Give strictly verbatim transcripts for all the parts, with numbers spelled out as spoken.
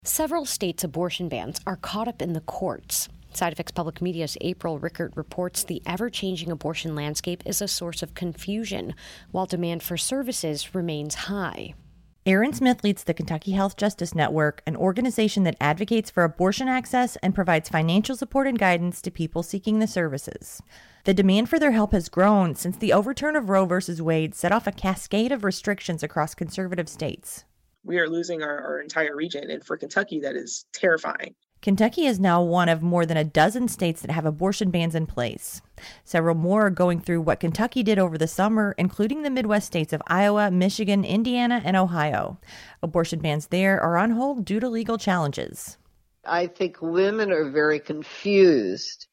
Several states' abortion bans are caught up in the courts. Side Effects Public Media's April Rickert reports the ever-changing abortion landscape is a source of confusion, while demand for services remains high. Erin Smith leads the Kentucky Health Justice Network, an organization that advocates for abortion access and provides financial support and guidance to people seeking the services. The demand for their help has grown since the overturn of Roe v. Wade set off a cascade of restrictions across conservative states. We are losing our, our entire region, and for Kentucky, that is terrifying. Kentucky is now one of more than a dozen states that have abortion bans in place. Several more are going through what Kentucky did over the summer, including the Midwest states of Iowa, Michigan, Indiana, and Ohio. Abortion bans there are on hold due to legal challenges. I think women are very confused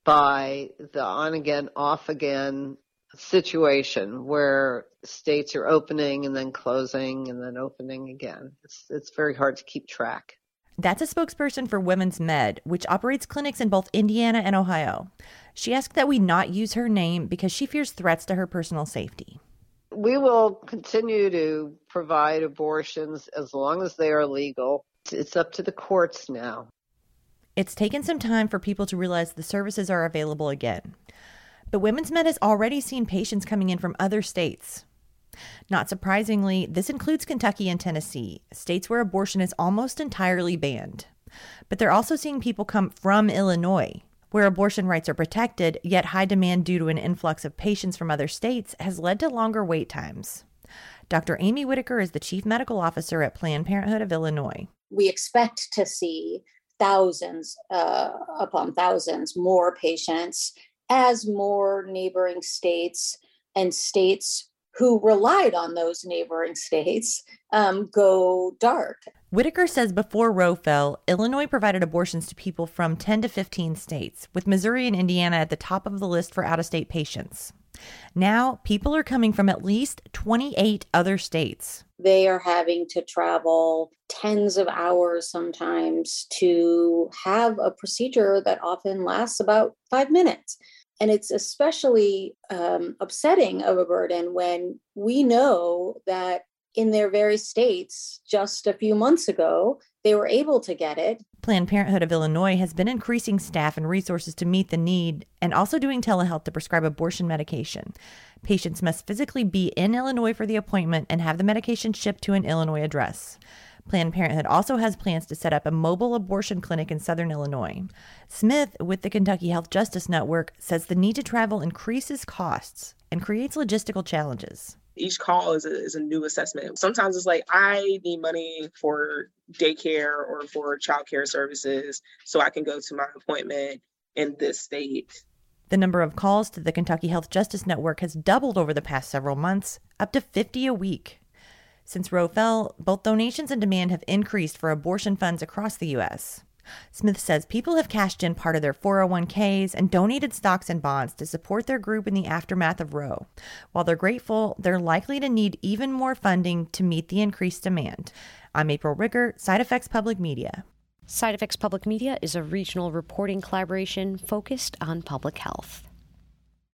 by the on-again, off-again situation where states are opening and then closing and then opening again. It's, it's very hard to keep track. That's a spokesperson for Women's Med, which operates clinics in both Indiana and Ohio. She asked that we not use her name because she fears threats to her personal safety. We will continue to provide abortions as long as they are legal. It's up to the courts now. It's taken some time for people to realize the services are available again. But Women's Med has already seen patients coming in from other states. Not surprisingly, this includes Kentucky and Tennessee, states where abortion is almost entirely banned. But they're also seeing people come from Illinois, where abortion rights are protected, yet high demand due to an influx of patients from other states has led to longer wait times. Doctor Amy Whitaker is the chief medical officer at Planned Parenthood of Illinois. We expect to see thousands uh, upon thousands more patients as more neighboring states and states who relied on those neighboring states um, go dark. Whitaker says before Roe fell, Illinois provided abortions to people from ten to fifteen states, with Missouri and Indiana at the top of the list for out-of-state patients. Now, people are coming from at least twenty-eight other states. They are having to travel tens of hours sometimes to have a procedure that often lasts about five minutes. And it's especially um, upsetting of a burden when we know that in their very states, just a few months ago, they were able to get it. Planned Parenthood of Illinois has been increasing staff and resources to meet the need and also doing telehealth to prescribe abortion medication. Patients must physically be in Illinois for the appointment and have the medication shipped to an Illinois address. Planned Parenthood also has plans to set up a mobile abortion clinic in southern Illinois. Smith, with the Kentucky Health Justice Network, says the need to travel increases costs and creates logistical challenges. Each call is a, is a new assessment. Sometimes it's like, I need money for daycare or for childcare services so I can go to my appointment in this state. The number of calls to the Kentucky Health Justice Network has doubled over the past several months, up to fifty a week. Since Roe fell, both donations and demand have increased for abortion funds across the U S. Smith says people have cashed in part of their four oh one k's and donated stocks and bonds to support their group in the aftermath of Roe. While they're grateful, they're likely to need even more funding to meet the increased demand. I'm April Rickert, Side Effects Public Media. Side Effects Public Media is a regional reporting collaboration focused on public health.